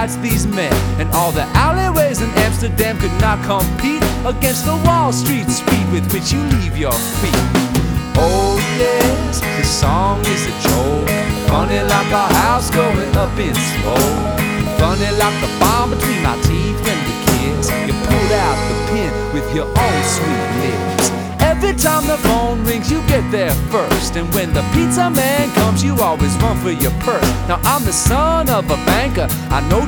nights these men and all the alleyways in Amsterdam could not compete against the Wall Street speed with which you leave your feet. Oh yes, this song is a joke, funny like a house going up in smoke, funny like the bomb between my teeth when we kiss. You pulled out the pin with your own sweet lips. Every time the phone rings, you get there first, and when the pizza man comes, you always run for your purse. Now I'm the son of a banker, I know